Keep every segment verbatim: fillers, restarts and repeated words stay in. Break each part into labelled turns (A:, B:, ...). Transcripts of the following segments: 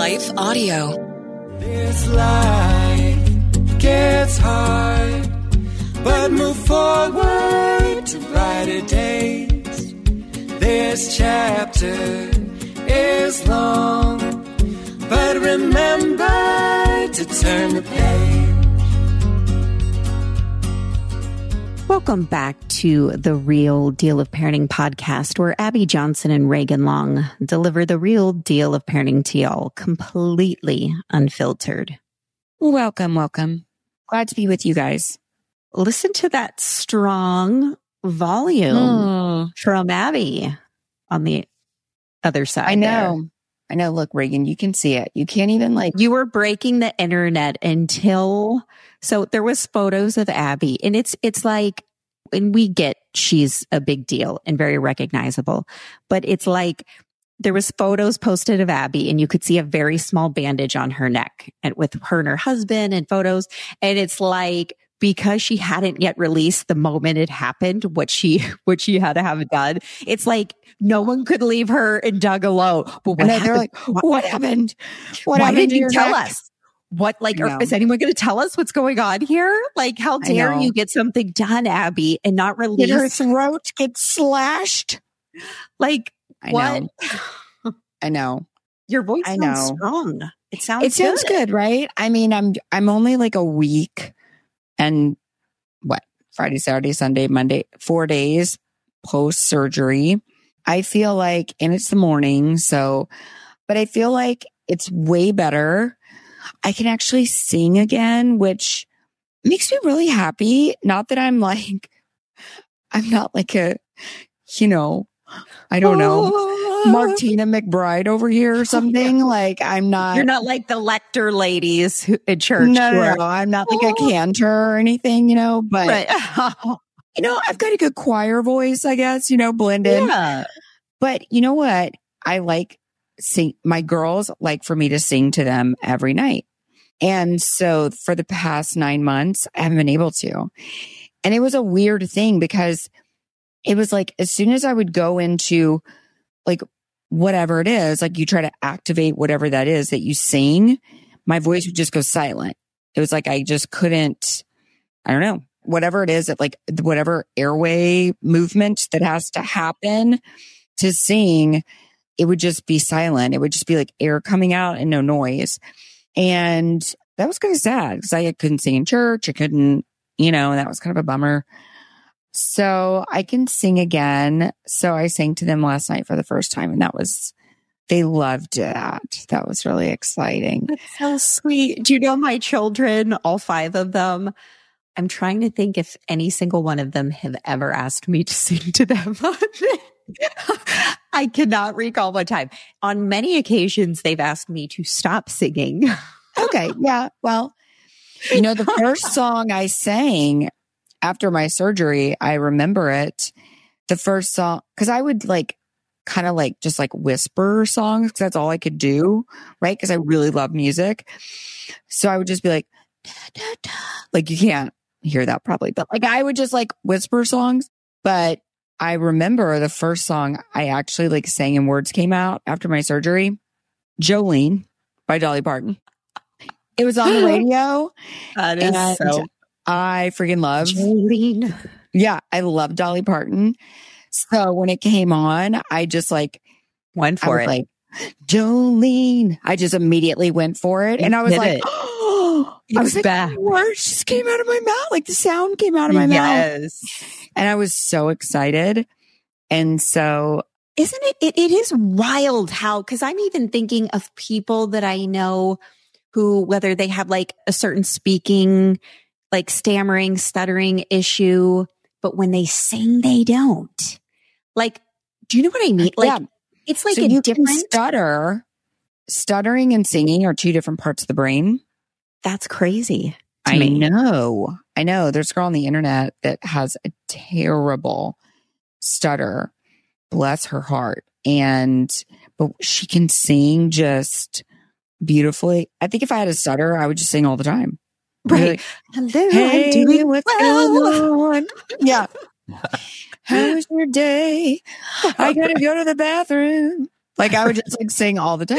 A: Life Audio.
B: This life gets hard, but move forward to brighter days. This chapter is long, but remember to turn the page.
C: Welcome back to the Real Deal of Parenting podcast, where Abby Johnson and Reagan Long deliver the real deal of parenting to y'all, completely unfiltered.
D: Welcome, welcome. Glad to be with you guys.
C: Listen to that strong volume
D: Oh.
C: from Abby on the other side.
D: I know.
C: there.
D: I know. Look, Reagan, you can see it. You can't even like.
C: You were breaking the internet until, so there was photos of Abby, and it's, it's like, and we get she's a big deal and very recognizable, but it's like there was photos posted of Abby and you could see a very small bandage on her neck and with her and her husband and photos. And it's like, because she hadn't yet released the moment it happened, what she, what she had to have done. It's like no one could leave her and Doug alone. But what
D: I know,
C: happened?
D: they're like, what happened? What
C: Why
D: happened
C: didn't
D: to
C: you
D: your
C: tell
D: neck?
C: us? What, like,
D: I
C: or
D: know.
C: is anyone going to tell us what's going on here? Like, how
D: I
C: dare
D: know.
C: you get something done, Abby, and not
D: Did
C: release?
D: her throat get slashed?
C: Like,
D: I
C: what?
D: know. I know.
C: Your voice
D: I
C: sounds
D: know.
C: strong. It sounds
D: It sounds good, right? I mean, I'm I'm only like a week and what? Friday, Saturday, Sunday, Monday, four days post surgery. I feel like, and it's the morning, so, but I feel like it's way better. I can actually sing again, which makes me really happy. Not that I'm like, I'm not like a, you know, I don't know, Martina McBride over here or something. Like I'm not.
C: You're not like the lector ladies who, at church.
D: No,
C: who
D: no,
C: are-
D: no, I'm not like a cantor or anything, you know, but
C: Right.
D: you know, I've got a good choir voice, I guess, you know, blended.
C: Yeah.
D: But you know what? I like sing. My girls like for me to sing to them every night. And so for the past nine months, I haven't been able to. And it was a weird thing because it was like, as soon as I would go into like whatever it is, like you try to activate whatever that is that you sing, my voice would just go silent. It was like, I just couldn't, I don't know, whatever it is that like whatever airway movement that has to happen to sing, it would just be silent. It would just be like air coming out and no noise. And that was kind of sad because I couldn't sing in church. I couldn't, you know, and that was kind of a bummer. So I can sing again. So I sang to them last night for the first time, and that was, they loved that. That was really exciting.
C: That's so sweet. Do you know my children, all five of them? I'm trying to think if any single one of them have ever asked me to sing to them. I cannot recall one time. On many occasions, they've asked me to stop singing.
D: Okay. Yeah. Well, you know, the first song I sang after my surgery, I remember it. The first song, because I would like kind of like just like whisper songs because that's all I could do, right? Because I really love music. So I would just be like, da, da, da. Like you can't hear that probably, but like I would just like whisper songs. But I remember the first song I actually like sang and words came out after my surgery, Jolene by Dolly Parton. It was on the radio.
C: That is
D: and
C: so
D: I freaking love.
C: Jolene.
D: Yeah, I love Dolly Parton. So when it came on, I just like
C: Went
D: I
C: for
D: was
C: it.
D: like, Jolene. I just immediately went for it.
C: You
D: And I was
C: did
D: like,
C: it.
D: oh, I was like,
C: back.
D: words just came out of my mouth. Like the sound came out of my mouth.
C: Yes.
D: And I was so excited. And so
C: Isn't it, it? It is wild how, because I'm even thinking of people that I know who, whether they have like a certain speaking, like stammering, stuttering issue, but when they sing, they don't. Like, do you know what I mean? Like,
D: yeah.
C: it's like
D: so
C: a
D: you
C: different.
D: can stutter. Stuttering and singing are two different parts of the brain.
C: That's crazy. To
D: I
C: me.
D: know. I know. There's a girl on the internet that has a terrible stutter. Bless her heart. And, but she can sing just beautifully. I think if I had a stutter, I would just sing all the time.
C: Right.
D: Like,
C: Hello,
D: hey,
C: I'm doing
D: what's
C: well.
D: going on? Yeah. How was your day? I gotta go to the bathroom. Like I would just like sing all the time.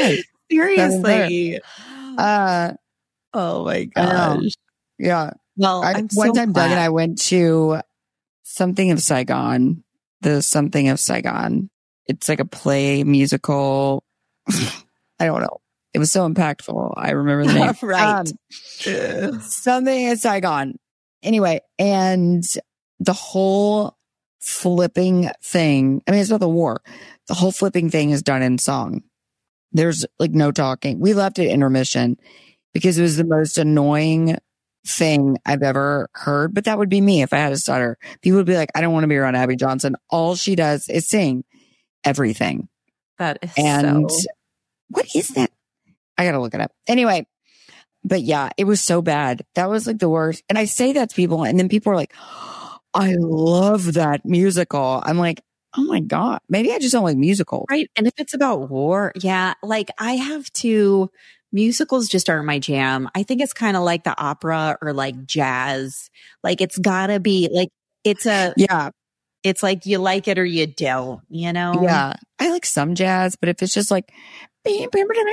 C: Seriously.
D: Uh,
C: Oh my
D: I know.
C: gosh.
D: yeah.
C: Well,
D: I,
C: I'm
D: one
C: so
D: time, Doug and
C: glad.
D: I went to Something of Saigon. The Something of Saigon. It's like a play musical. I don't know. It was so impactful. I remember the name.
C: Right.
D: Um, Something of Saigon. Anyway, and the whole flipping thing. I mean, it's not the war. The whole flipping thing is done in song. There's like no talking. We left at intermission because it was the most annoying thing I've ever heard. But that would be me if I had a stutter. People would be like, I don't want to be around Abby Johnson. All she does is sing everything.
C: That is
D: And
C: so...
D: what is that? I got to look it up. Anyway, but yeah, it was so bad. That was like the worst. And I say that to people, and then people are like, I love that musical. I'm like, oh my God, maybe I just don't like musicals.
C: Right. And if it's about war, yeah, like I have to, musicals just aren't my jam. I think it's kind of like the opera or like jazz. Like it's gotta be like, it's a,
D: Yeah.
C: it's like you like it or you don't, you know?
D: Yeah. I like some jazz, but if it's just like, and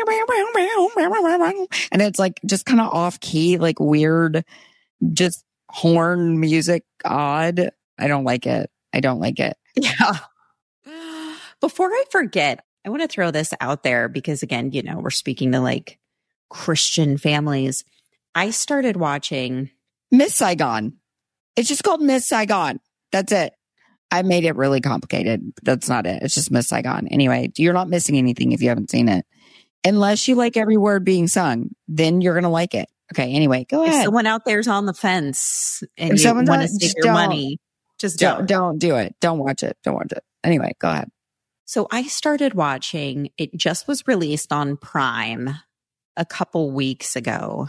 D: it's like just kind of off key, like weird, just horn music, odd. I don't like it. I don't like it.
C: Yeah. Before I forget, I want to throw this out there because again, you know, we're speaking to like Christian families. I started watching
D: Miss Saigon. It's just called Miss Saigon. That's it. I made it really complicated. That's not it. It's just Miss Saigon. Anyway, you're not missing anything if you haven't seen it. Unless you like every word being sung, then you're going to like it. Okay. Anyway, go
C: if
D: ahead.
C: someone out there's on the fence and
D: If
C: you
D: someone
C: want to
D: does,
C: save
D: just
C: your
D: don't.
C: money, just
D: Don't,
C: don't.
D: don't do it. Don't watch it. Don't watch it. Anyway, go ahead.
C: So I started watching, it just was released on Prime a couple weeks ago,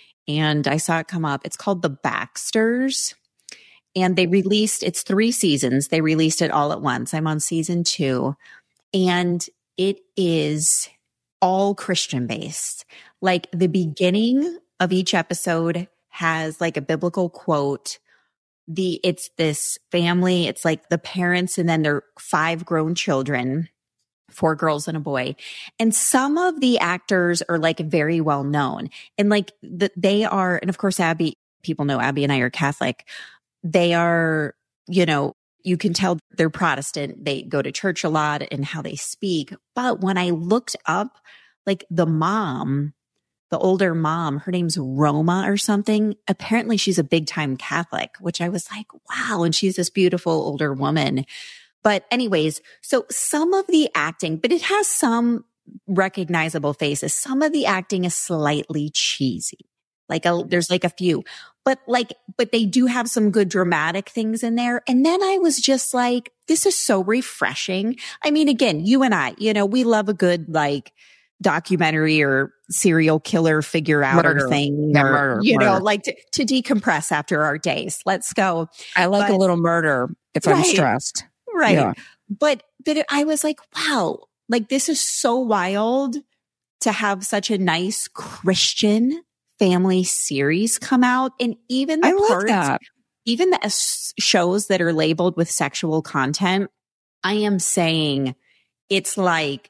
C: and I saw it come up. It's called The Baxters, and they released, it's three seasons. They released it all at once. I'm on season two, and it is all Christian based. Like the beginning of each episode has like a biblical quote. The it's this family, it's like the parents and then their five grown children, four girls and a boy. And some of the actors are like very well known. And like the, they are, and of course, Abby, people know Abby and I are Catholic. They are, you know, you can tell they're Protestant. They go to church a lot and how they speak. But when I looked up, like the mom, the older mom, her name's Roma or something. Apparently she's a big time Catholic, which I was like, wow. And she's this beautiful older woman. But anyways, so some of the acting, but it has some recognizable faces. Some of the acting is slightly cheesy. Like a, there's like a few, but like, but they do have some good dramatic things in there. And then I was just like, this is so refreshing. I mean, again, you and I, you know, we love a good like documentary or serial killer figure outer
D: Murder.
C: thing,
D: Yeah,
C: or,
D: murder,
C: you know,
D: murder.
C: like to, to decompress after our days. Let's go.
D: I like
C: But-
D: a little murder if I'm
C: Right.
D: stressed.
C: Right.
D: Yeah.
C: But, but I was like, wow, like this is so wild to have such a nice Christian family series come out. And even the
D: I love
C: parts,
D: that.
C: even the s- shows that are labeled with sexual content, I am saying it's like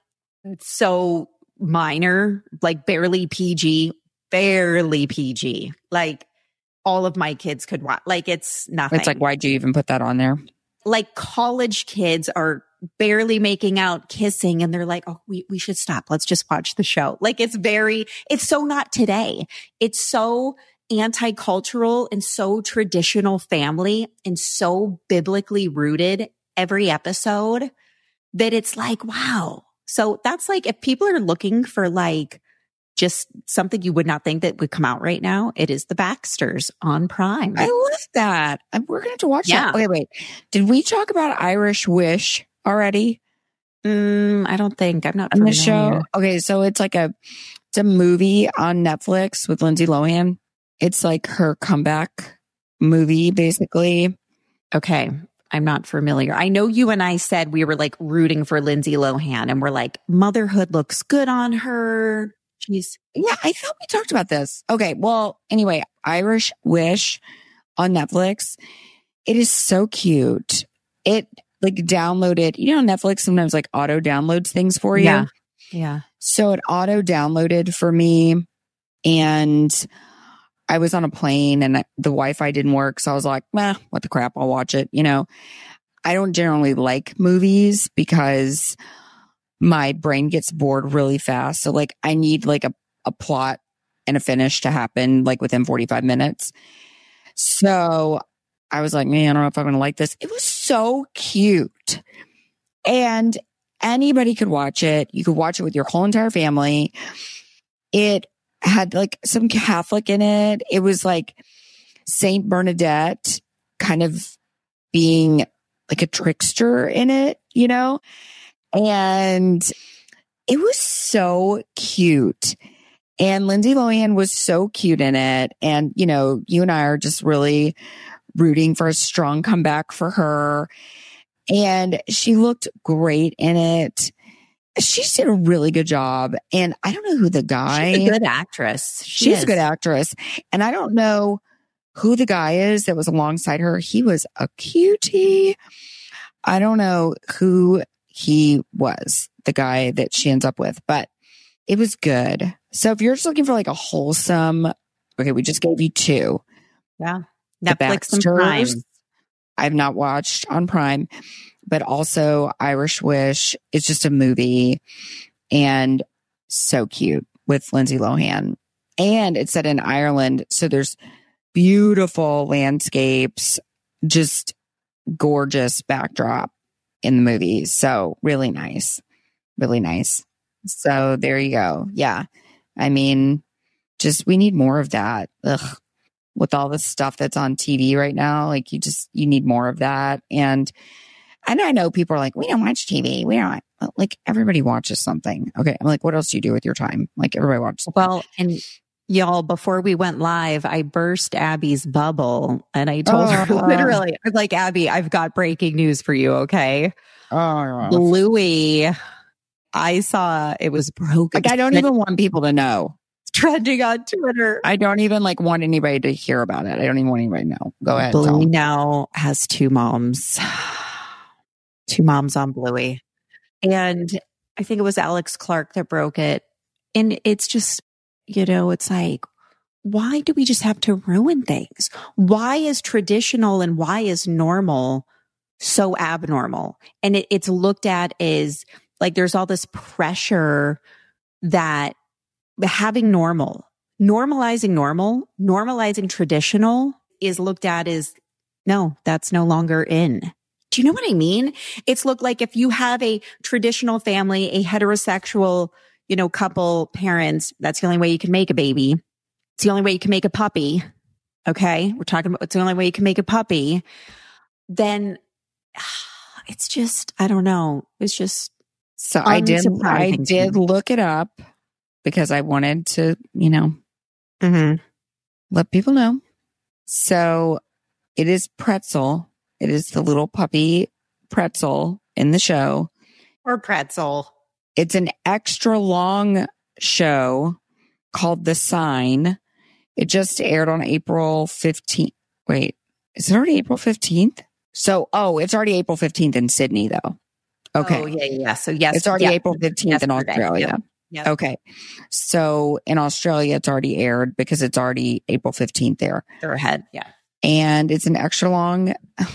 C: so minor, like barely P G, barely P G. Like all of my kids could watch. Like it's nothing.
D: It's like, why'd you even put that on there?
C: Like college kids are barely making out kissing and they're like, oh, we, we should stop. Let's just watch the show. Like it's very, it's so not today. It's so anti-cultural and so traditional family and so biblically rooted every episode that it's like, wow. So that's like, if people are looking for like just something you would not think that would come out right now, it is The Baxters on Prime.
D: I love that. I'm, we're going to have to watch
C: Yeah.
D: that. Okay, wait. Did we talk about Irish Wish already
C: Mm, I don't think. I'm not
D: on the
C: familiar.
D: show? Okay, so it's like a it's a movie on Netflix with Lindsay Lohan. It's like her comeback movie, basically.
C: Okay. I'm not familiar. I know you and I said we were like rooting for Lindsay Lohan and we're like, motherhood looks good on her. She's
D: Yeah, I thought we talked about this. Okay, well, anyway, Irish Wish on Netflix. It is so cute. It like downloaded, you know, Netflix sometimes like auto downloads things for you.
C: Yeah. Yeah.
D: So it auto downloaded for me, and I was on a plane and the Wi-Fi didn't work. So I was like, nah, what the crap? I'll watch it. You know, I don't generally like movies because my brain gets bored really fast. So like I need like a, a plot and a finish to happen like within forty-five minutes. So I was like, man, I don't know if I'm going to like this. It was so cute. And anybody could watch it. You could watch it with your whole entire family. It had like some Catholic in it. It was like Saint Bernadette kind of being like a trickster in it, you know? And it was so cute. And Lindsay Lohan was so cute in it. And, you know, you and I are just really rooting for a strong comeback for her. And she looked great in it. She did a really good job. And I don't know who the guy...
C: She's a good actress. She
D: She's
C: is.
D: a good actress. And I don't know who the guy is that was alongside her. He was a cutie. I don't know who he was, the guy that she ends up with, but it was good. So if you're just looking for like a wholesome... Okay, we just gave you two.
C: Yeah.
D: The
C: Netflix and
D: Baxters,
C: Prime.
D: I've not watched on Prime, but also Irish Wish. It's just a movie and so cute with Lindsay Lohan. And it's set in Ireland. So there's beautiful landscapes, just gorgeous backdrop in the movie. So really nice, really nice. So there you go. Yeah. I mean, just, we need more of that. Ugh. With all the stuff that's on T V right now, like you just, you need more of that. And, and I know people are like, we don't watch T V. We don't like, everybody watches something. Okay. I'm like, what else do you do with your time? Like everybody watches something.
C: Well, and y'all, before we went live, I burst Abby's bubble and I told
D: Oh.
C: her literally, I was like, Abby, I've got breaking news for you. Okay.
D: Oh,
C: Bluey, I saw it was broken.
D: like, I don't even want people to know.
C: Trending on Twitter.
D: I don't even like want anybody to hear about it. I don't even want anybody to know. Go ahead. tell
C: Bluey
D: 'em.
C: now has two moms, two moms on Bluey. And I think it was Alex Clark that broke it. And it's just, you know, it's like, why do we just have to ruin things? Why is traditional and why is normal so abnormal? And it, it's looked at as like there's all this pressure that having normal, normalizing normal, normalizing traditional is looked at as, no, that's no longer in. Do you know what I mean? It's looked like if you have a traditional family, a heterosexual, you know, couple, parents, that's the only way you can make a baby. It's the only way you can make a puppy. Okay. We're talking about, it's the only way you can make a puppy. Then it's just, I don't know. It's just,
D: So I did, I
C: unsurprising to
D: did
C: me.
D: look it up because I wanted to, you know,
C: Mm-hmm.
D: let people know. So it is Pretzel. It is the little puppy Pretzel in the show.
C: Or pretzel.
D: It's an extra long show called The Sign. It just aired on April fifteenth. Wait, is it already April fifteenth? So, oh, it's already April fifteenth in Sydney, though. Okay.
C: Oh, yeah, yeah. So, yes.
D: It's already
C: yeah.
D: April fifteenth in
C: Yesterday.
D: Australia.
C: Yep. Yep.
D: Okay. So in Australia, it's already aired because it's already April fifteenth there.
C: They're ahead. Yeah.
D: And it's an extra long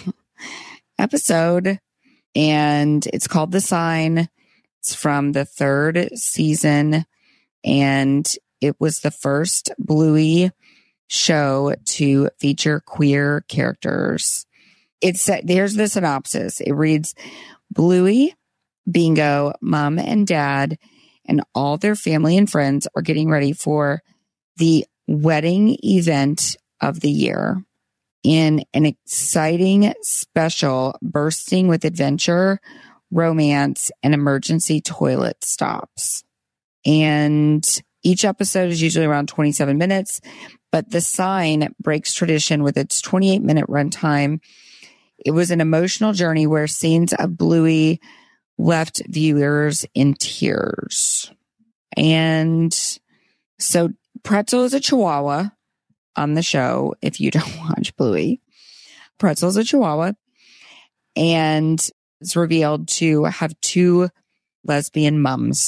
D: episode. And it's called The Sign. It's from the third season. And it was the first Bluey show to feature queer characters. It's, here's the synopsis. It reads, Bluey, Bingo, Mom and Dad, and all their family and friends are getting ready for the wedding event of the year in an exciting special bursting with adventure, romance, and emergency toilet stops. And each episode is usually around twenty-seven minutes, but The Sign breaks tradition with its twenty-eight minute runtime. It was an emotional journey where scenes of Bluey left viewers in tears. And so Pretzel is a Chihuahua on the show, if you don't watch Bluey. Pretzel is a Chihuahua and it's revealed to have two lesbian mums.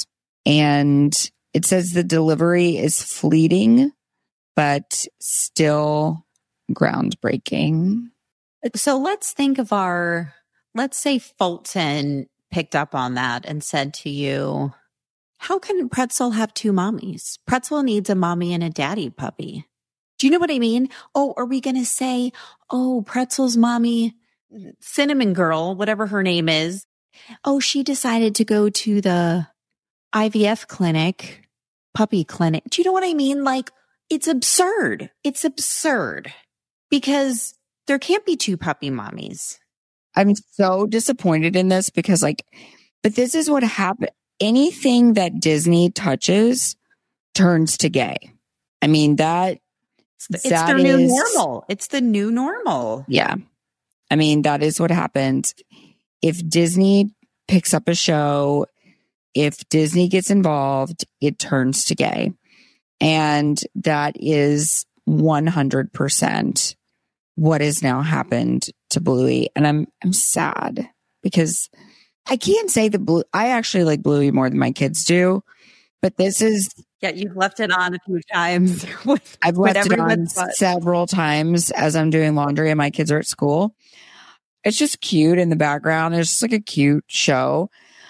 D: And it says the delivery is fleeting, but still groundbreaking.
C: So let's think of our, let's say Fulton picked up on that and said to you, how can Pretzel have two mommies? Pretzel needs a mommy and a daddy puppy. Do you know what I mean? Oh, are we going to say, oh, Pretzel's mommy, Cinnamon Girl, whatever her name is. Oh, she decided to go to the I V F clinic, puppy clinic. Do you know what I mean? Like, it's absurd. It's absurd because there can't be two puppy mommies.
D: I'm so disappointed in this because like, but this is what happened. Anything that Disney touches turns to gay. I mean, that
C: It's
D: that
C: their new
D: is-
C: normal. It's the new normal.
D: Yeah. I mean, that is what happens. If Disney picks up a show, if Disney gets involved, it turns to gay. And that is one hundred percent what has now happened to Bluey. And I'm I'm sad because I can't say that Blue, I actually like Bluey more than my kids do. But this is,
C: Yeah, you've left it on a few times. with,
D: I've
C: with
D: left it on
C: everyone's butt.
D: several times as I'm doing laundry and my kids are at school. It's just cute in the background. It's just like a cute show.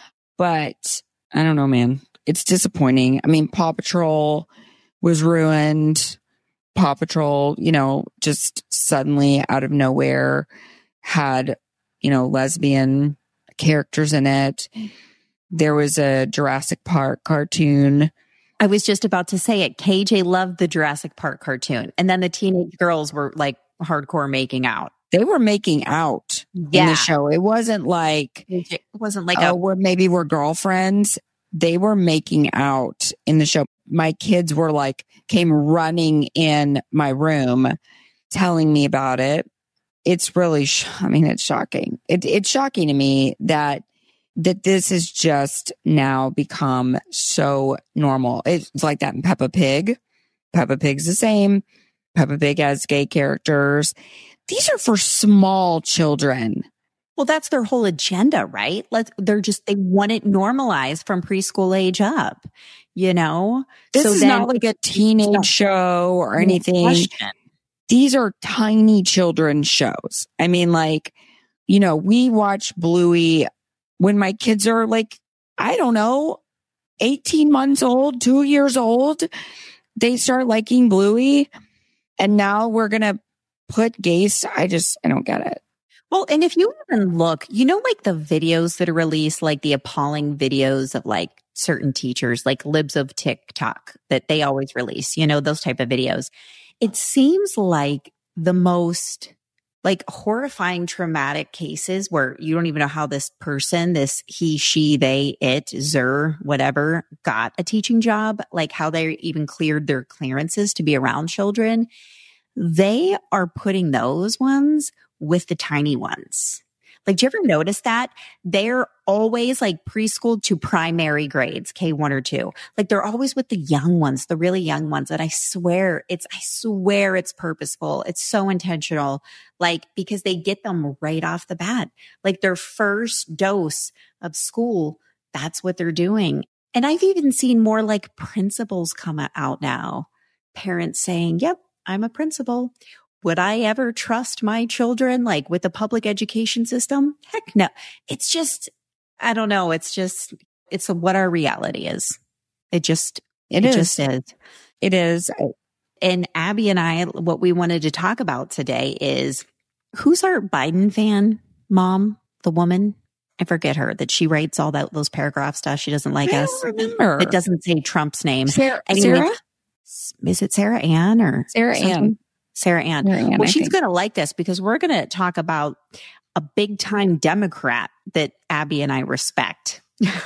D: But I don't know, man. It's disappointing. I mean, Paw Patrol was ruined. Paw Patrol, you know, just suddenly out of nowhere had, you know, lesbian characters in it. There was a Jurassic Park cartoon.
C: I was just about to say it. K J loved the Jurassic Park cartoon. And then the teenage girls were like hardcore making out.
D: They were making out in
C: Yeah.
D: the show. It wasn't like,
C: It wasn't like
D: oh,
C: a,
D: we're, maybe we're girlfriends. They were making out in the show. My kids were like, came running in my room telling me about it. It's really, sh- I mean, it's shocking. It, it's shocking to me that, that this has just now become so normal. It's like that in Peppa Pig. Peppa Pig's the same. Peppa Pig has gay characters. These are for small children.
C: well, that's their whole agenda, right? Let's, they're just, they want it normalized from preschool age up, you know?
D: This
C: So
D: is
C: then-
D: not like a teenage show or anything.
C: Question.
D: These are tiny children shows. I mean, like, you know, we watch Bluey when my kids are like, I don't know, eighteen months old, two years old. They start liking Bluey. And now we're going to put gays. I just, I don't get it.
C: Well, and if you even look, you know, like the videos that are released, like the appalling videos of like certain teachers, like libs of TikTok that they always release, you know, those type of videos. It seems like the most like horrifying traumatic cases where you don't even know how this person, this he, she, they, it, zer, whatever, got a teaching job, like how they even cleared their clearances to be around children. They are putting those ones with the tiny ones. Like, do you ever notice that? They're always like preschool to primary grades, K one or two. Like they're always with the young ones, the really young ones. And I swear it's, I swear it's purposeful. It's so intentional. Like, because they get them right off the bat. Like their first dose of school, that's what they're doing. And I've even seen more like principals come out now. Parents saying, yep, I'm a principal. Would I ever trust my children like with the public education system? Heck no. It's just, I don't know. It's just, it's what our reality is. It just,
D: It
C: it
D: is.
C: just is.
D: It is.
C: And Abby and I, what we wanted to talk about today is who's our Biden fan mom, the woman? I forget her that she writes all that, those paragraph stuff. She doesn't like
D: I
C: us.
D: don't remember.
C: It doesn't say Trump's name.
D: Sarah?
C: Anyway,
D: Sarah?
C: Is it Sarah Ann or
D: Sarah
C: something?
D: Ann.
C: Sarah Ann.
D: Sarah Ann,
C: well,
D: I
C: she's
D: think.
C: going to like this because we're going to talk about a big time Democrat that Abby and I respect.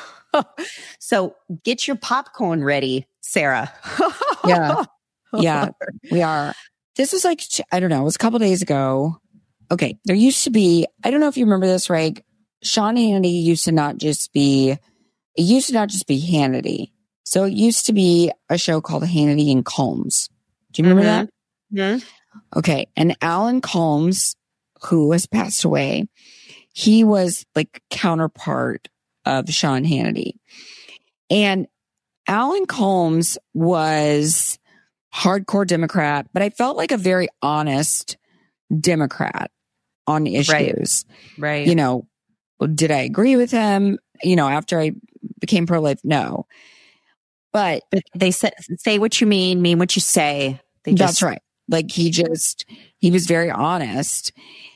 C: So get your popcorn ready, Sarah.
D: Yeah. Yeah, we are. This was like, I don't know, it was a couple days ago. Okay. There used to be, I don't know if you remember this, right? Sean Hannity used to not just be, it used to not just be Hannity. So it used to be a show called Hannity and Combs. Do you remember that?
C: Yeah.
D: Okay. And Alan Combs, who has passed away, he was like counterpart of Sean Hannity. And Alan Colmes was hardcore Democrat, but I felt like a very honest Democrat on issues.
C: Right. right.
D: You know, did I agree with him? You know, after I became pro-life? No. But,
C: but they say, say what you mean, mean what you say. They just,
D: that's right. Like he just, he was very honest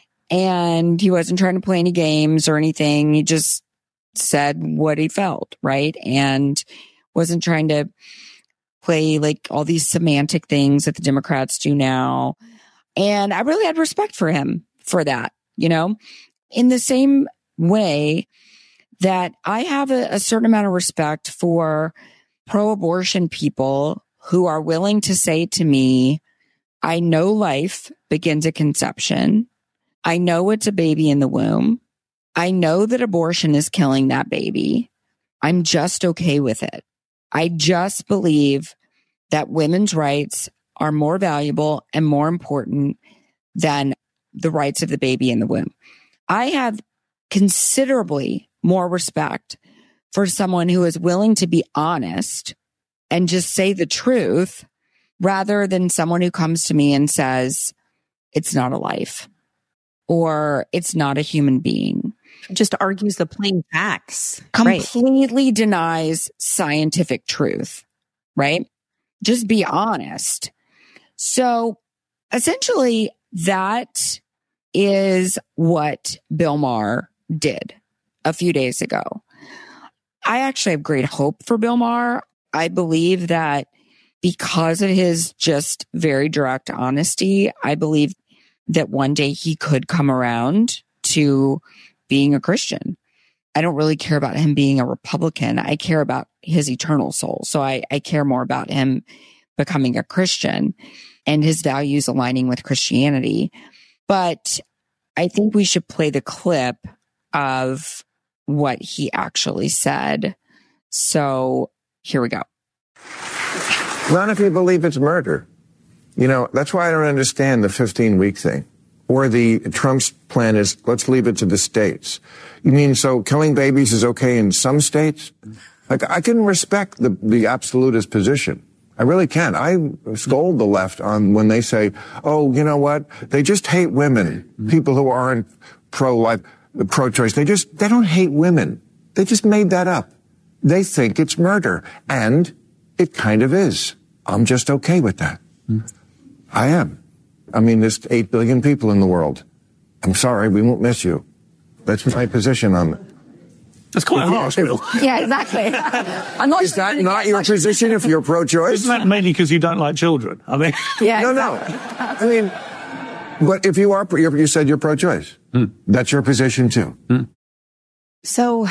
D: and he wasn't trying to play any games or anything. He just said what he felt, right? And wasn't trying to play like all these semantic things that the Democrats do now. And I really had respect for him for that, you know, in the same way that I have a, a certain amount of respect for pro-abortion people who are willing to say to me, I know life begins at conception. I know it's a baby in the womb. I know that abortion is killing that baby. I'm just okay with it. I just believe that women's rights are more valuable and more important than the rights of the baby in the womb. I have considerably more respect for someone who is willing to be honest and just say the truth rather than someone who comes to me and says, it's not a life or it's not a human being.
C: Just argues the plain facts.
D: Completely right. Denies scientific truth, right? Just be honest. So essentially that is what Bill Maher did a few days ago. I actually have great hope for Bill Maher. I believe that because of his just very direct honesty, I believe that one day he could come around to being a Christian. I don't really care about him being a Republican. I care about his eternal soul. So I, I care more about him becoming a Christian and his values aligning with Christianity. But I think we should play the clip of what he actually said. So here we go.
E: None of you believe it's murder. You know, that's why I don't understand the fifteen-week thing. Or the Trump's plan is, let's leave it to the states. You mean, so killing babies is okay in some states? Like, I can respect the, the absolutist position. I really can. I scold the left on when they say, oh, you know what? They just hate women. People who aren't pro-life, pro-choice. They just, they don't hate women. They just made that up. They think it's murder. And it kind of is. I'm just okay with that. Mm. I am. I mean, there's eight billion people in the world. I'm sorry, we won't miss you. That's my position on it.
F: That's quite harsh, Bill.
D: Yeah, exactly. I'm not
E: Is that not your position if you're pro-choice?
F: Isn't that mainly because you don't like children? I mean,
D: yeah,
E: no, no. I mean, but if you are, you said you're pro-choice. Mm. That's your position too. Mm.
C: So,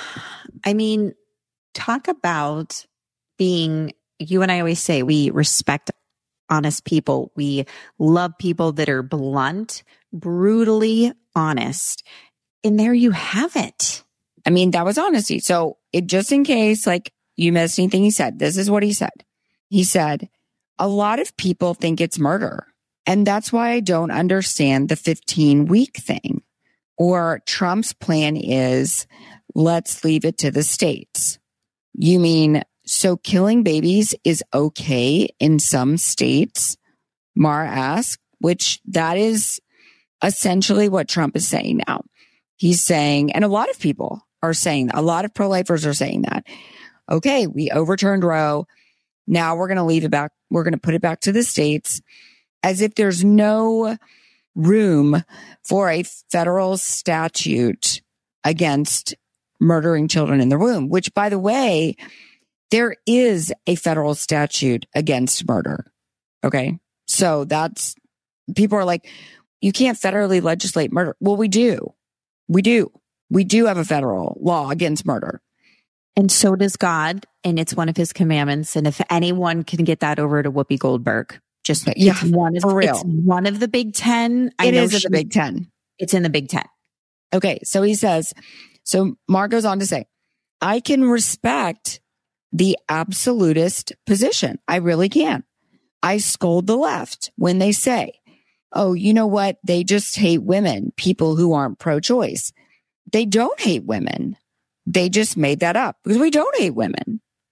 C: I mean, talk about being, you and I always say we respect honest people. We love people that are blunt, brutally honest. And there you have it.
D: I mean, that was honesty. So it, just in case, like you missed anything he said, this is what he said. He said, a lot of people think it's murder. And that's why I don't understand the fifteen week thing. Or Trump's plan is, let's leave it to the states. You mean, so killing babies is okay in some states? Maher asked, which that is essentially what Trump is saying now. He's saying, and a lot of people are saying, a lot of pro-lifers are saying that, okay, we overturned Roe. Now we're going to leave it back. We're going to put it back to the states, as if there's no room for a federal statute against murdering children in the womb, which, by the way, there is a federal statute against murder. Okay. So that's, people are like, you can't federally legislate murder. Well, we do. We do. We do have a federal law against murder.
C: And so does God. And it's one of his commandments. And if anyone can get that over to Whoopi Goldberg, just
D: yeah,
C: it's one of,
D: for real.
C: It's one of the Big Ten. I
D: it
C: know
D: is in
C: she,
D: the Big Ten.
C: It's in the Big Ten.
D: Okay. So he says, so Maher goes on to say, I can respect the absolutist position. I really can. I scold the left when they say, oh, you know what? They just hate women, people who aren't pro-choice. They don't hate women. They just made that up because we don't hate women.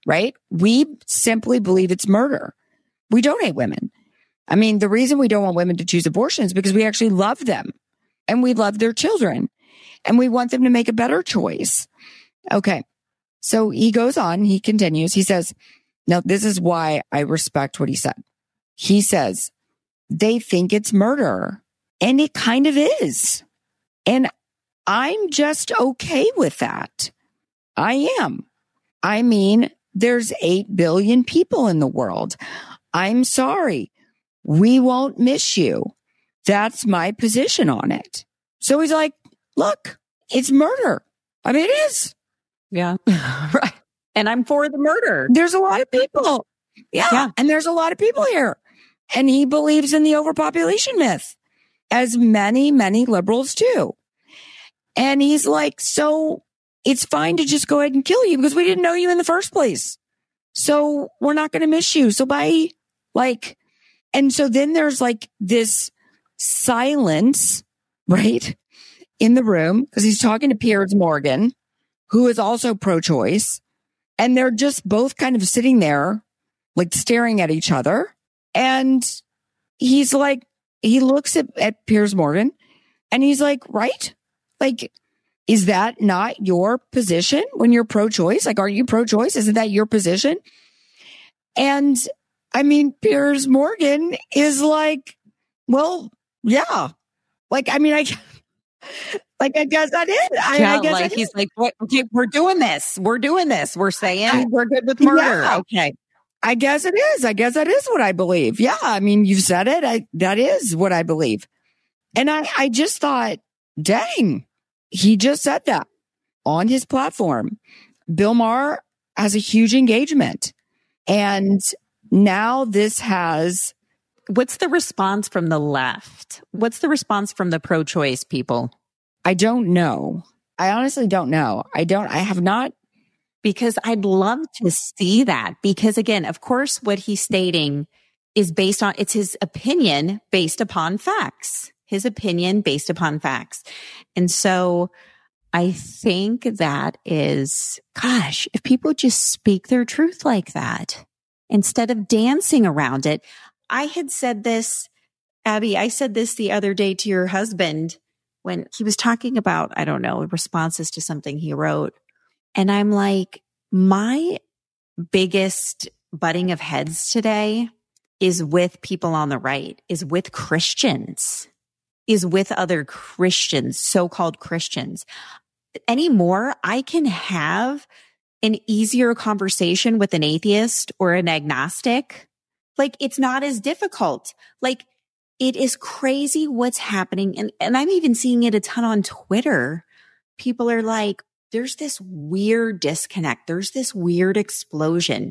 D: right? We simply believe it's murder. We don't hate women. I mean, the reason we don't want women to choose abortion is because we actually love them and we love their children and we want them to make a better choice. Okay. So he goes on, he continues, he says, now this is why I respect what he said. He says, they think it's murder and it kind of is. And I'm just okay with that. I am. I mean, there's eight billion people in the world. I'm sorry. We won't miss you. That's my position on it. So he's like, look, it's murder. I mean, it is.
C: Yeah. Right. And I'm for the murder.
D: There's a lot of people. Yeah.
C: Yeah.
D: And there's a lot of people here. And he believes in the overpopulation myth, as many, many liberals do. And he's like, so it's fine to just go ahead and kill you because we didn't know you in the first place. So we're not going to miss you. So bye. Like, and so then there's like this silence, right, in the room because he's talking to Piers Morgan, who is also pro-choice. And they're just both kind of sitting there, like staring at each other. And he's like, he looks at, at Piers Morgan and he's like, right? Like, is that not your position when you're pro-choice? Like, are you pro-choice? Isn't that your position? And I mean, Piers Morgan is like, well, yeah. Like, I mean, I, like, I guess that is. I,
C: yeah,
D: I guess
C: like
D: that
C: he's
D: is.
C: like, what? Okay, we're doing this. We're doing this. We're saying we're good with murder.
D: Yeah.
C: Okay.
D: I guess it is. I guess that is what I believe. Yeah. I mean, you said it. I, that is what I believe. And I, I just thought, dang, he just said that on his platform. Bill Maher has a huge engagement. And now this has.
C: What's the response from the left? What's the response from the pro-choice people?
D: I don't know. I honestly don't know. I don't, I have not.
C: Because I'd love to see that. Because again, of course, what he's stating is based on, it's his opinion based upon facts. His opinion based upon facts. And so I think that is, gosh, if people just speak their truth like that, instead of dancing around it. I had said this, Abby, I said this the other day to your husband when he was talking about, I don't know, responses to something he wrote. And I'm like, my biggest butting of heads today is with people on the right, is with Christians, is with other Christians, so-called Christians. Anymore, I can have an easier conversation with an atheist or an agnostic. Like, it's not as difficult. Like, it is crazy what's happening. And, and I'm even seeing it a ton on Twitter. People are like, there's this weird disconnect. There's this weird explosion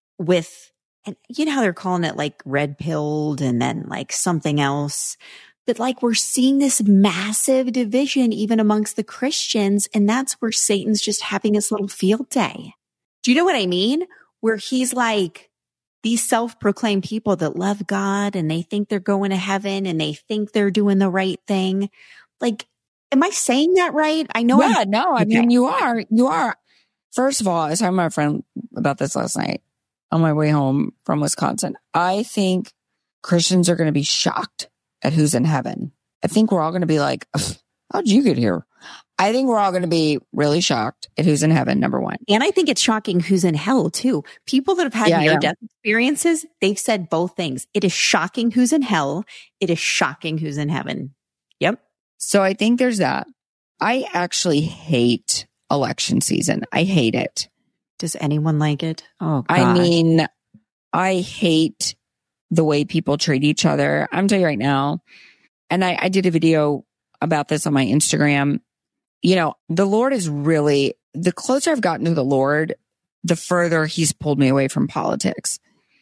C: with, and you know how they're calling it like red pilled and then like something else. But like we're seeing this massive division even amongst the Christians. And that's where Satan's just having his little field day. Do you know what I mean? Where he's like, these self-proclaimed people that love God and they think they're going to heaven and they think they're doing the right thing. Like, am I saying that right? I know.
D: Yeah,
C: I'm,
D: no, I
C: okay.
D: mean, you are, you are. First of all, I was talking to my friend about this last night on my way home from Wisconsin. I think Christians are going to be shocked at who's in heaven. I think we're all going to be like, how'd you get here? I think we're all going to be really shocked at who's in heaven, number one.
C: And I think it's shocking who's in hell too. People that have had
D: Yeah,
C: near-death experiences, they've said both things. It is shocking who's in hell. It is shocking who's in heaven. Yep.
D: So I think there's that. I actually hate election season. I hate it.
C: Does anyone like it? Oh, God.
D: I mean, I hate the way people treat each other. I'm telling you right now, and I, I did a video about this on my Instagram. You know, the Lord is really, the closer I've gotten to the Lord, the further he's pulled me away from politics.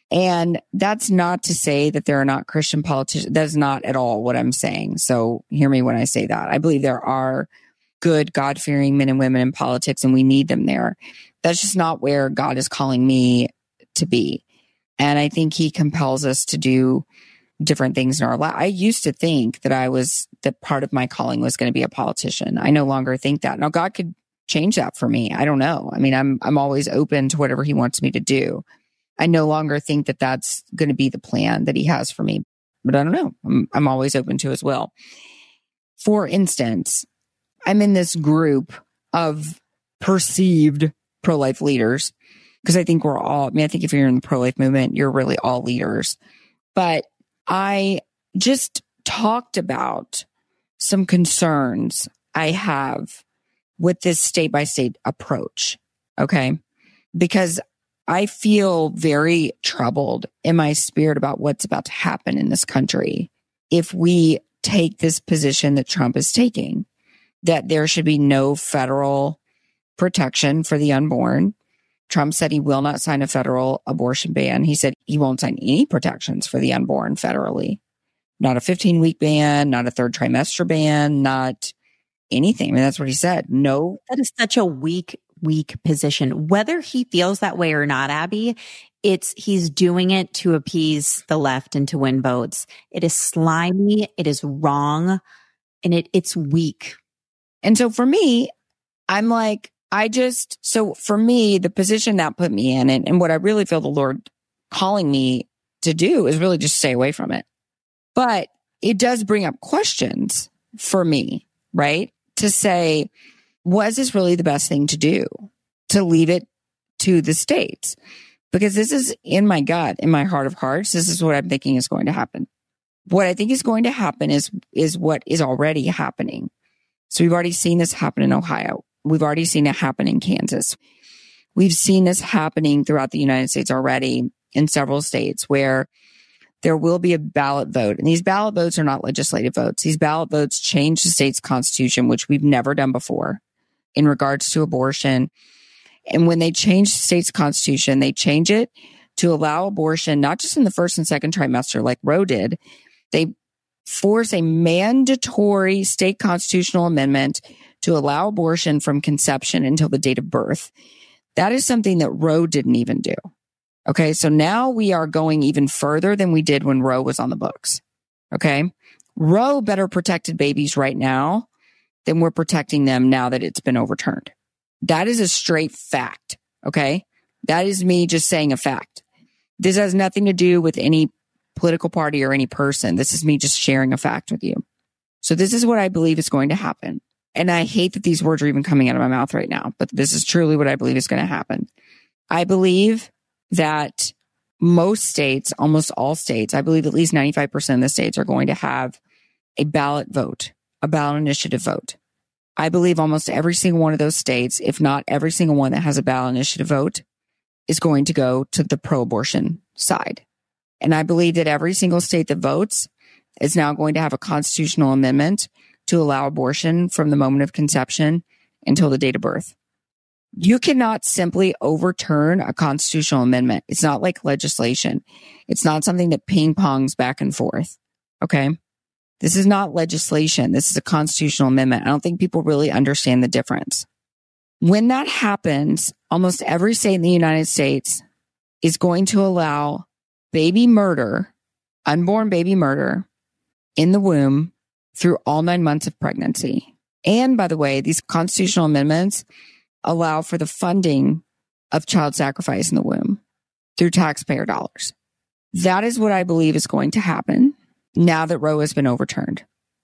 D: And that's not to say that there are not Christian politicians. That's not at all what I'm saying. So hear me when I say that. I believe there are good, God-fearing men and women in politics, and we need them there. That's just not where God is calling me to be. And I think he compels us to do different things in our life. I used to think that I was, that part of my calling was going to be a politician. I no longer think that. Now, God could change that for me. I don't know. I mean, I'm, I'm always open to whatever he wants me to do. I no longer think that that's going to be the plan that he has for me, but I don't know. I'm, I'm always open to his will. For instance, I'm in this group of perceived pro-life leaders because I think we're all, I mean, I think if you're in the pro-life movement, you're really all leaders. But I just talked about some concerns I have with this state by state approach. Okay. Because I feel very troubled in my spirit about what's about to happen in this country if we take this position that Trump is taking, that there should be no federal protection for the unborn. Trump said he will not sign a federal abortion ban. He said he won't sign any protections for the unborn federally. Not a fifteen-week ban, not a third trimester ban, not anything. I mean, that's what he said. No.
C: That is such a weak, weak position. Whether he feels that way or not, Abby, it's he's doing it to appease the left and to win votes. It is slimy, it is wrong, and it it's weak.
D: And so for me, I'm like, I just, so for me, the position that put me in and, and what I really feel the Lord calling me to do is really just stay away from it. But it does bring up questions for me, right? To say, was this really the best thing to do? To leave it to the states? Because this is in my gut, in my heart of hearts, this is what I'm thinking is going to happen. What I think is going to happen is, is what is already happening. So we've already seen this happen in Ohio. We've already seen it happen in Kansas. We've seen this happening throughout the United States already in several states where there will be a ballot vote. And these ballot votes are not legislative votes. These ballot votes change the state's constitution, which we've never done before in regards to abortion. And when they change the state's constitution, they change it to allow abortion, not just in the first and second trimester like Roe did. They force a mandatory state constitutional amendment to allow abortion from conception until the date of birth. That is something that Roe didn't even do. Okay, so now we are going even further than we did when Roe was on the books. Okay, Roe better protected babies right now than we're protecting them now that it's been overturned. That is a straight fact. Okay, that is me just saying a fact. This has nothing to do with any political party or any person. This is me just sharing a fact with you. So this is what I believe is going to happen. And I hate that these words are even coming out of my mouth right now, but this is truly what I believe is going to happen. I believe that most states, almost all states, I believe at least ninety-five percent of the states are going to have a ballot vote, a ballot initiative vote. I believe almost every single one of those states, if not every single one that has a ballot initiative vote, is going to go to the pro-abortion side. And I believe that every single state that votes is now going to have a constitutional amendment to allow abortion from the moment of conception until the date of birth. You cannot simply overturn a constitutional amendment. It's not like legislation. It's not something that ping pongs back and forth. Okay. This is not legislation. This is a constitutional amendment. I don't think people really understand the difference. When that happens, almost every state in the United States is going to allow baby murder, unborn baby murder in the womb through all nine months of pregnancy. And by the way, these constitutional amendments allow for the funding of child sacrifice in the womb through taxpayer dollars. That is what I believe is going to happen now that Roe has been overturned.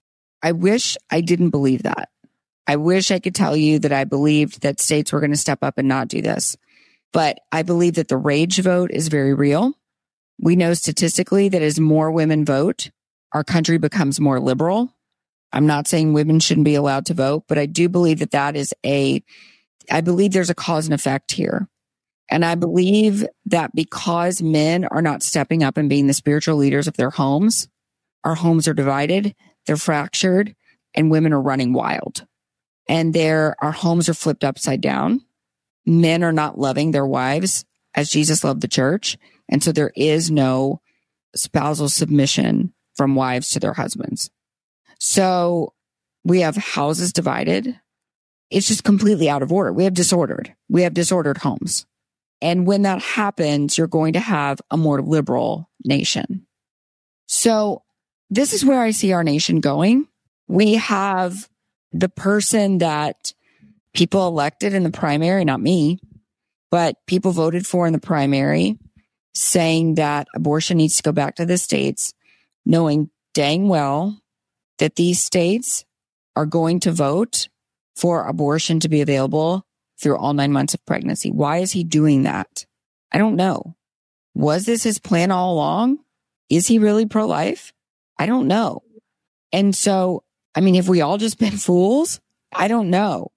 D: I wish I didn't believe that. I wish I could tell you that I believed that states were going to step up and not do this. But I believe that the rage vote is very real. We know statistically that as more women vote, our country becomes more liberal. I'm not saying women shouldn't be allowed to vote, but I do believe that that is a, I believe there's a cause and effect here. And I believe that because men are not stepping up and being the spiritual leaders of their homes, our homes are divided, they're fractured, and women are running wild. And there, our homes are flipped upside down. Men are not loving their wives as Jesus loved the church. And so there is no spousal submission from wives to their husbands. So we have houses divided. It's just completely out of order. We have disordered. We have disordered homes. And when that happens, you're going to have a more liberal nation. So this is where I see our nation going. We have the person that people elected in the primary, not me, but people voted for in the primary saying that abortion needs to go back to the states, knowing dang well that these states are going to vote for abortion to be available through all nine months of pregnancy. Why is he doing that? I don't know. Was this his plan all along? Is he really pro-life? I don't know. And so, I mean, have we all just been fools? I don't know.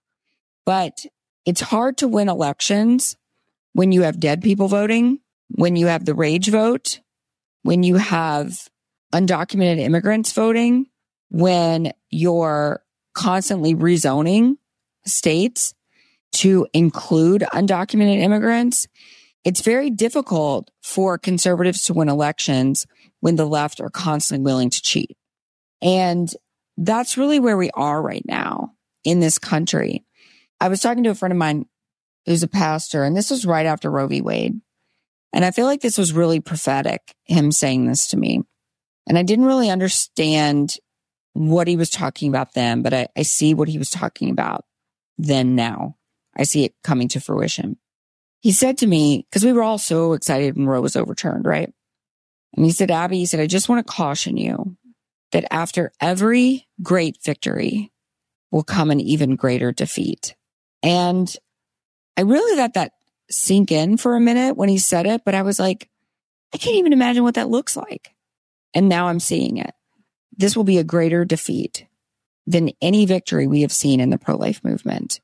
D: But it's hard to win elections when you have dead people voting, when you have the rage vote, when you have undocumented immigrants voting, when you're constantly rezoning states to include undocumented immigrants. It's very difficult for conservatives to win elections when the left are constantly willing to cheat. And that's really where we are right now in this country. I was talking to a friend of mine who's a pastor, and this was right after Roe v. Wade. And I feel like this was really prophetic, him saying this to me. And I didn't really understand what he was talking about then, but I, I see what he was talking about then now. I see it coming to fruition. He said to me, because we were all so excited when Roe was overturned, right? And he said, Abby, he said, I just want to caution you that after every great victory will come an even greater defeat. And I really let that sink in for a minute when he said it, but I was like, I can't even imagine what that looks like. And now I'm seeing it. This will be a greater defeat than any victory we have seen in the pro-life movement.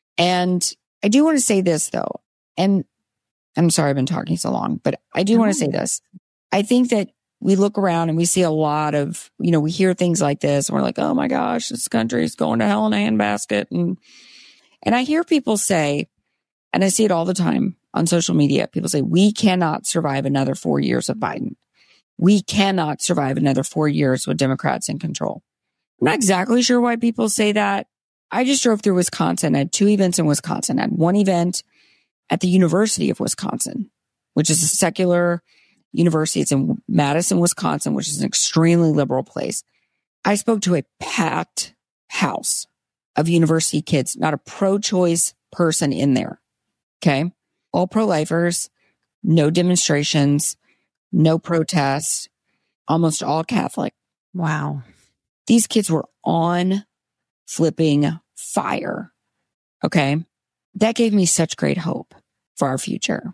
D: And I do want to say this, though, and I'm sorry I've been talking so long, but I do want to say this. I think that we look around and we see a lot of, you know, we hear things like this and we're like, oh my gosh, this country is going to hell in a handbasket. And, and I hear people say, and I see it all the time on social media, people say, we cannot survive another four years of Biden. We cannot survive another four years with Democrats in control. I'm not exactly sure why people say that. I just drove through Wisconsin. I had two events in Wisconsin. I had one event at the University of Wisconsin, which is a secular university. It's in Madison, Wisconsin, which is an extremely liberal place. I spoke to a packed house of university kids, not a pro-choice person in there. Okay. All pro-lifers, no demonstrations, no protests, almost all Catholic.
C: Wow.
D: These kids were on flipping fire. Okay. That gave me such great hope for our future.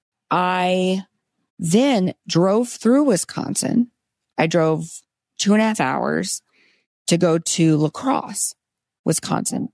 D: I then drove through Wisconsin. I drove two and a half hours to go to La Crosse, Wisconsin,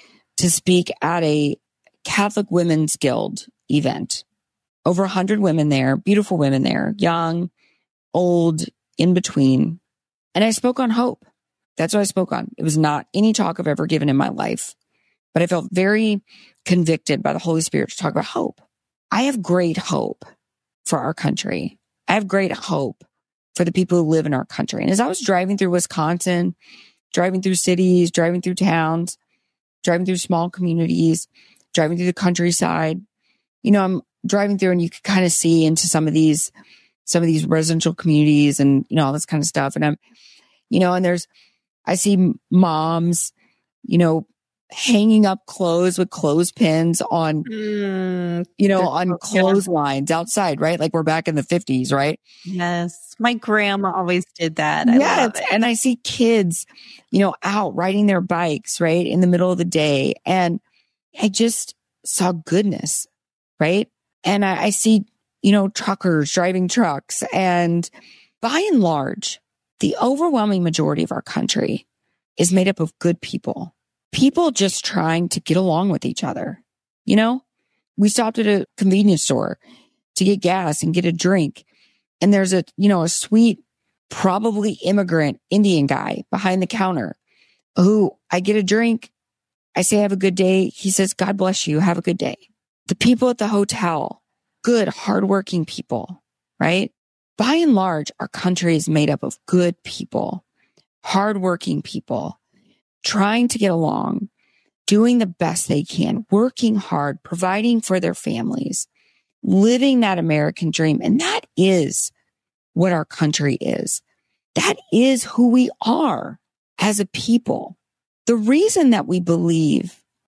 D: to speak at a Catholic Women's Guild event. Over a hundred women there, beautiful women there, young, old, in between. And I spoke on hope. That's what I spoke on. It was not any talk I've ever given in my life, but I felt very convicted by the Holy Spirit to talk about hope. I have great hope for our country. I have great hope for the people who live in our country. And as I was driving through Wisconsin, driving through cities, driving through towns, driving through small communities, driving through the countryside, you know, I'm driving through and you could kind of see into some of these, some of these residential communities and, you know, all this kind of stuff. And I'm, you know, and there's, I see moms, you know, hanging up clothes with clothespins on, mm, you know, on clotheslines outside, right? Like we're back in the fifties, right?
C: Yes. My grandma always did that. I
D: yes.
C: love it.
D: And I see kids, you know, out riding their bikes, right? In the middle of the day. And I just saw goodness, right? And I, I see, you know, truckers driving trucks. And by and large, the overwhelming majority of our country is made up of good people. People just trying to get along with each other. You know, we stopped at a convenience store to get gas and get a drink. And there's a, you know, a sweet, probably immigrant Indian guy behind the counter who I get a drink. I say, have a good day. He says, God bless you. Have a good day. The people at the hotel, good, hardworking people, right? By and large, our country is made up of good people, hardworking people, trying to get along, doing the best they can, working hard, providing for their families, living that American dream. And that is what our country is. That is who we are as a people. The reason that we believe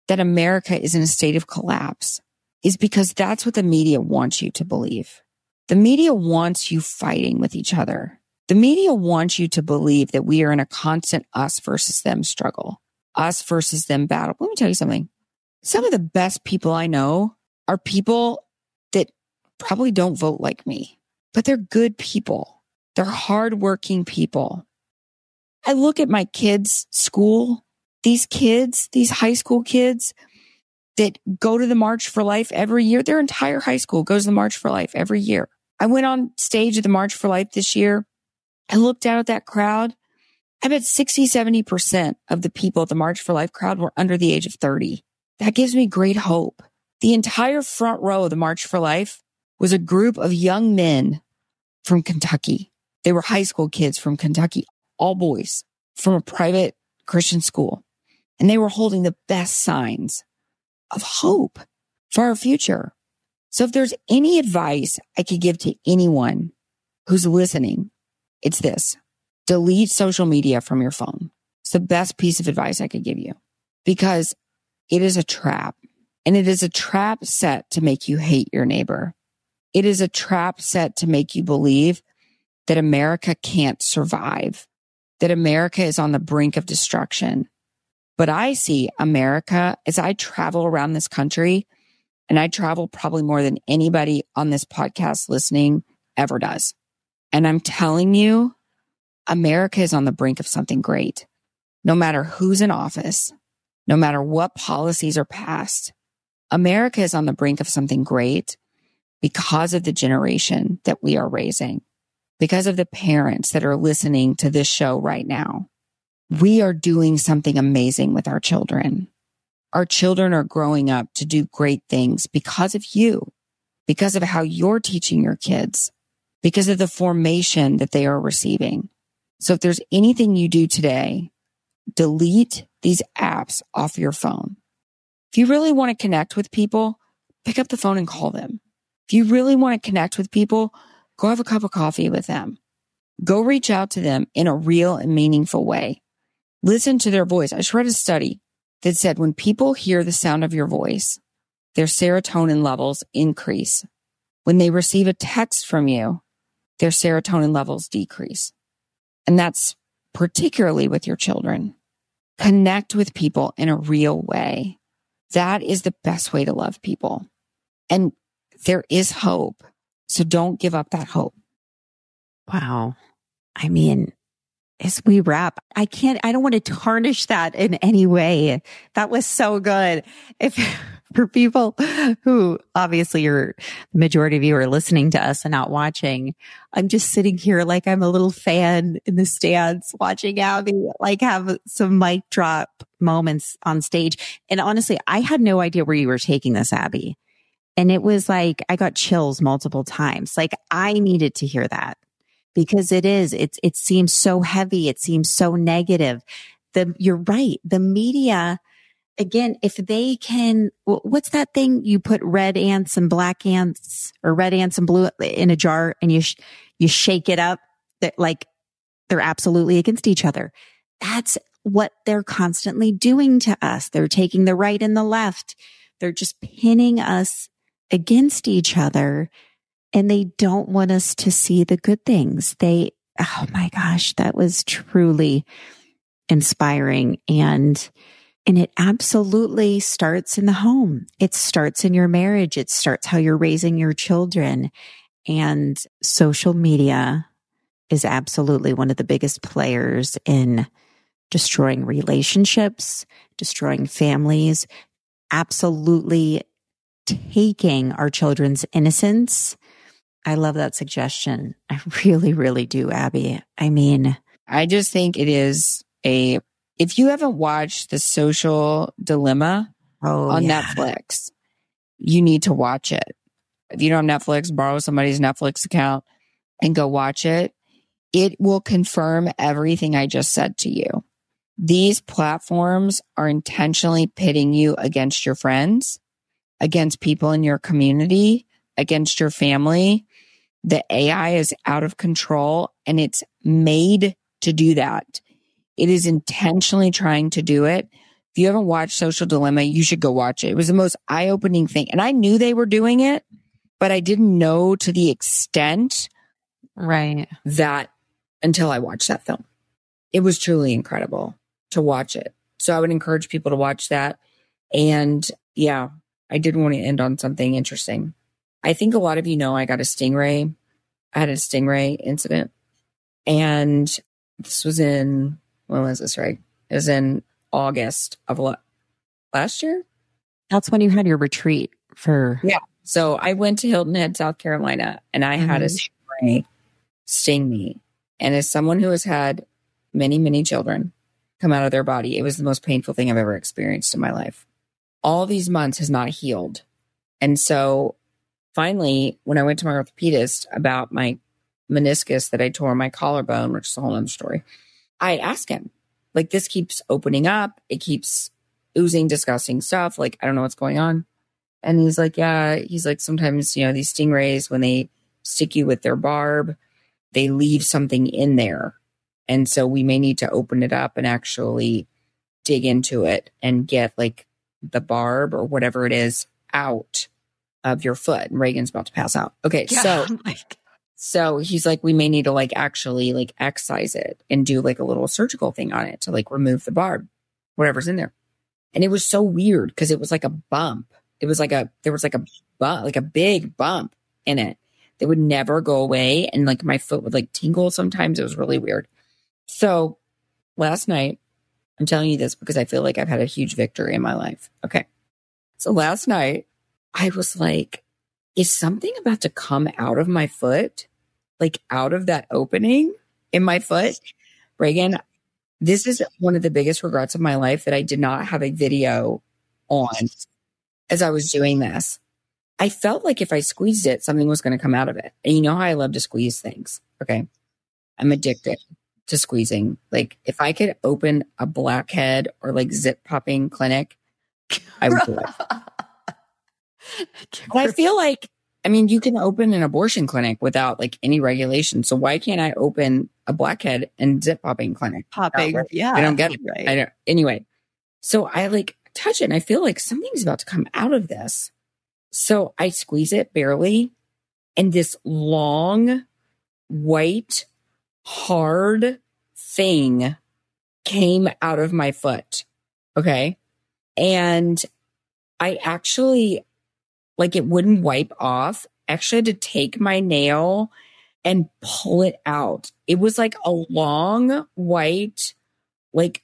D: that America is in a state of collapse is because that's what the media wants you to believe. The media wants you fighting with each other. The media wants you to believe that we are in a constant us versus them struggle, us versus them battle. Let me tell you something. Some of the best people I know are people that probably don't vote like me, but they're good people. They're hardworking people. I look at my kids' school, these kids, these high school kids that go to the March for Life every year. Their entire high school goes to the March for Life every year. I went on stage at the March for Life this year. I looked out at that crowd. I bet sixty, seventy percent of the people at the March for Life crowd were under the age of thirty. That gives me great hope. The entire front row of the March for Life was a group of young men from Kentucky. They were high school kids from Kentucky, all boys from a private Christian school. And they were holding the best signs of hope for our future. So if there's any advice I could give to anyone who's listening, it's this: delete social media from your phone. It's the best piece of advice I could give you, because it is a trap, and it is a trap set to make you hate your neighbor. It is a trap set to make you believe that America can't survive, that America is on the brink of destruction. But I see America as I travel around this country, and I travel probably more than anybody on this podcast listening ever does. And I'm telling you, America is on the brink of something great. No matter who's in office, no matter what policies are passed, America is on the brink of something great because of the generation that we are raising, because of the parents that are listening to this show right now. We are doing something amazing with our children. Our children are growing up to do great things because of you, because of how you're teaching your kids, because of the formation that they are receiving. So if there's anything you do today, delete these apps off your phone. If you really want to connect with people, pick up the phone and call them. If you really want to connect with people, go have a cup of coffee with them. Go reach out to them in a real and meaningful way. Listen to their voice. I just read a study that said when people hear the sound of your voice, their serotonin levels increase. When they receive a text from you, their serotonin levels decrease. And that's particularly with your children. Connect with people in a real way. That is the best way to love people. And there is hope. So don't give up that hope.
C: Wow. I mean, as we wrap, I can't, I don't want to tarnish that in any way. That was so good. If for people who obviously are, the majority of you are listening to us and not watching, I'm just sitting here like I'm a little fan in the stands watching Abby like have some mic drop moments on stage. And honestly, I had no idea where you were taking this, Abby. And it was like, I got chills multiple times. Like I needed to hear that. Because it is, it's, it seems so heavy. It seems so negative. The, you're right. The media, again, if they can, what's that thing? You put red ants and black ants or red ants and blue in a jar and you, sh- you shake it up that like they're absolutely against each other. That's what they're constantly doing to us. They're taking the right and the left. They're just pinning us against each other. And they don't want us to see the good things. They, oh my gosh, that was truly inspiring. And, and it absolutely starts in the home. It starts in your marriage. It starts how you're raising your children. And social media is absolutely one of the biggest players in destroying relationships, destroying families, absolutely taking our children's innocence. I love that suggestion. I really, really do, Abby. I mean,
D: I just think it is a, if you haven't watched The Social Dilemma
C: oh,
D: on
C: yeah.
D: Netflix, you need to watch it. If you don't have Netflix, borrow somebody's Netflix account and go watch it. It will confirm everything I just said to you. These platforms are intentionally pitting you against your friends, against people in your community, against your family. The A I is out of control and it's made to do that. It is intentionally trying to do it If you haven't watched Social Dilemma, you should go watch it. It was the most eye-opening thing. And I knew they were doing it, but I didn't know to the extent
C: Right.
D: that until I watched that film. It was truly incredible to watch it. So I would encourage people to watch that. And yeah, I did want to end on something interesting. I think a lot of you know I got a stingray. I had a stingray incident. And this was in, when was this, right? It was in August of la- last year.
C: That's when you had your retreat for.
D: Yeah. So I went to Hilton Head, South Carolina, and I mm-hmm. had a stingray sting me. And as someone who has had many, many children come out of their body, it was the most painful thing I've ever experienced in my life. All these months has not healed. And so finally, when I went to my orthopedist about my meniscus that I tore my collarbone, which is a whole other story, I asked him, like, this keeps opening up. It keeps oozing disgusting stuff. Like, I don't know what's going on. And he's like, yeah, he's like, sometimes, you know, these stingrays, when they stick you with their barb, they leave something in there. And so we may need to open it up and actually dig into it and get like the barb or whatever it is out of your foot. And Reagan's about to pass out. Okay.
C: Yeah,
D: so,
C: like,
D: so he's like, we may need to like actually like excise it and do like a little surgical thing on it to like remove the barb, whatever's in there. And it was so weird because it was like a bump. It was like a, there was like a bump, like a big bump in it that would never go away. And like my foot would like tingle sometimes. It was really weird. So last night, I'm telling you this because I feel like I've had a huge victory in my life. Okay. So last night I was like, is something about to come out of my foot? Like out of that opening in my foot? Reagan, this is one of the biggest regrets of my life that I did not have a video on as I was doing this. I felt like if I squeezed it, something was going to come out of it. And you know how I love to squeeze things. Okay. I'm addicted to squeezing. Like if I could open a blackhead or like zip popping clinic, I would do it. But I feel like, I mean, you can open an abortion clinic without like any regulation. So why can't I open a blackhead and zip popping clinic?
C: Popping.
D: No,
C: yeah.
D: I don't get it.
C: Right.
D: I don't. Anyway. So I like touch it and I feel like something's about to come out of this. So I squeeze it barely. And this long, white, hard thing came out of my foot. Okay. And I actually, like, it wouldn't wipe off. Actually had to take my nail and pull it out. It was like a long, white, like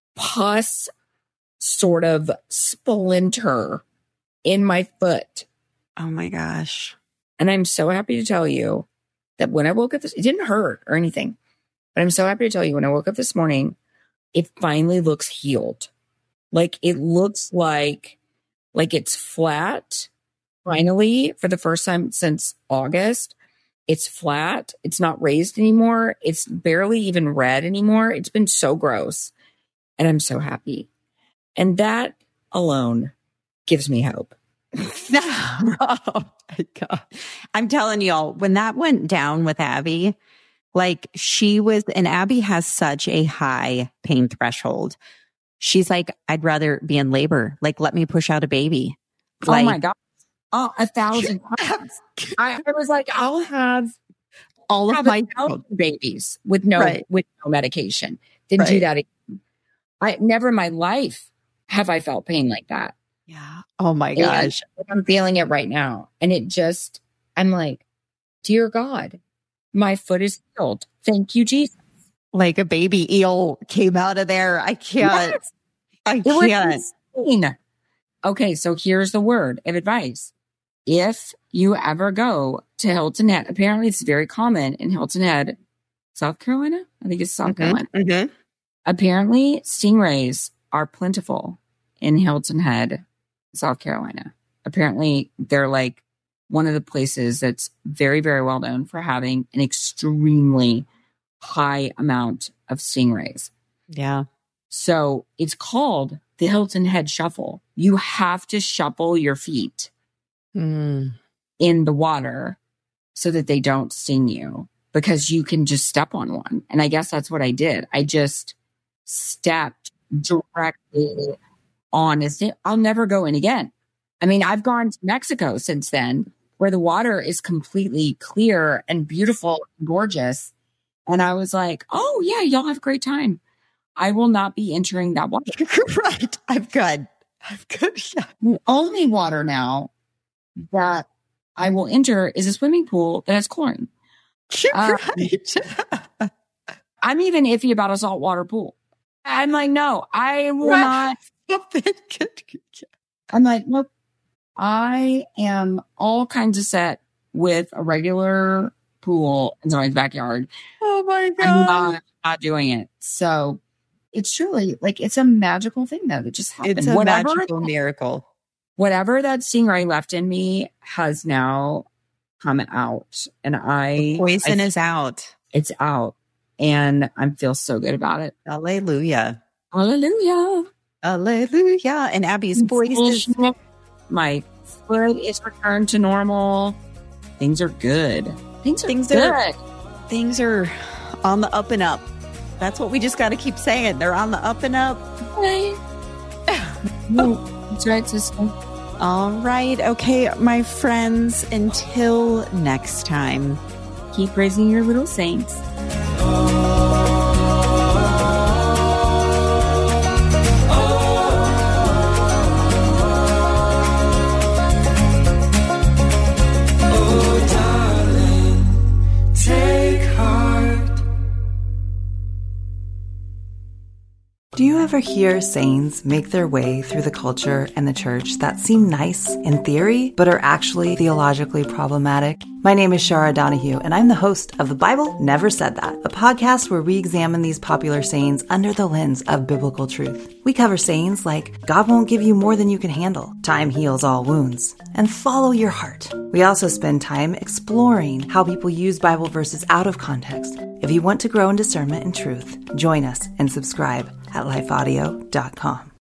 D: pus sort of splinter in my foot.
C: Oh my gosh.
D: And I'm so happy to tell you that when I woke up this, it didn't hurt or anything, but I'm so happy to tell you when I woke up this morning, it finally looks healed. Like it looks like, like it's flat. Finally, for the first time since August, it's flat. It's not raised anymore. It's barely even red anymore. It's been so gross. And I'm so happy. And that alone gives me hope.
C: Oh my God. I'm telling y'all, when that went down with Abby, like she was, and Abby has such a high pain threshold. She's like, I'd rather be in labor. Like, let me push out a baby. Like,
D: oh my God. Oh, a thousand times. I, I was like, I'll have
C: all of my
D: babies with no,
C: right.
D: with no medication. Didn't
C: right.
D: do that again. I never in my life have I felt pain like that.
C: Yeah. Oh my gosh.
D: And I'm feeling it right now. And it just, I'm like, dear God, my foot is healed. Thank you, Jesus.
C: Like a baby eel came out of there. I can't. Yes. I can't.
D: Okay. So here's the word of advice. If you ever go to Hilton Head, apparently it's very common in Hilton Head, South Carolina. I think it's South
C: mm-hmm.
D: Carolina.
C: Mm-hmm.
D: Apparently stingrays are plentiful in Hilton Head, South Carolina. Apparently they're like one of the places that's very, very well known for having an extremely high amount of stingrays.
C: Yeah.
D: So it's called the Hilton Head Shuffle. You have to shuffle your feet
C: mm. in
D: the water so that they don't sting you because you can just step on one. And I guess that's what I did. I just stepped directly honest, I'll never go in again. I mean, I've gone to Mexico since then, where the water is completely clear and beautiful and gorgeous. And I was like, oh, yeah, y'all have a great time. I will not be entering that water.
C: Right. I'm good. I'm good. Yeah.
D: The only water now that I will enter is a swimming pool that has chlorine. Um,
C: Right.
D: I'm even iffy about a saltwater pool. I'm like, no, I will
C: Right.
D: not. I'm like, nope. I am all kinds of set with a regular pool in somebody's backyard.
C: Oh my God.
D: I'm not, not doing it. So it's truly like, it's a magical thing though that just happened.
C: It's a
D: whatever,
C: magical miracle.
D: whatever that stingray left in me has now come out, and I
C: Poison
D: I,
C: is out.
D: it's out, and I feel so good about it.
C: Hallelujah.
D: Hallelujah.
C: Hallelujah. And Abby's voice is
D: My foot is returned to normal. Things are good. Things are
C: Things
D: good.
C: are- things are on the up and up. That's what we just got to keep saying. They're on the up and up.
D: Right. No, that's right, sister.
C: All right. Okay, my friends, until next time.
D: Keep raising your little saints.
B: Oh, darling, take heart.
G: Do you ever hear sayings make their way through the culture and the church that seem nice in theory, but are actually theologically problematic? My name is Shara Donahue, and I'm the host of The Bible Never Said That, a podcast where we examine these popular sayings under the lens of biblical truth. We cover sayings like, God won't give you more than you can handle, time heals all wounds, and follow your heart. We also spend time exploring how people use Bible verses out of context. If you want to grow in discernment and truth, join us and subscribe at life audio dot com.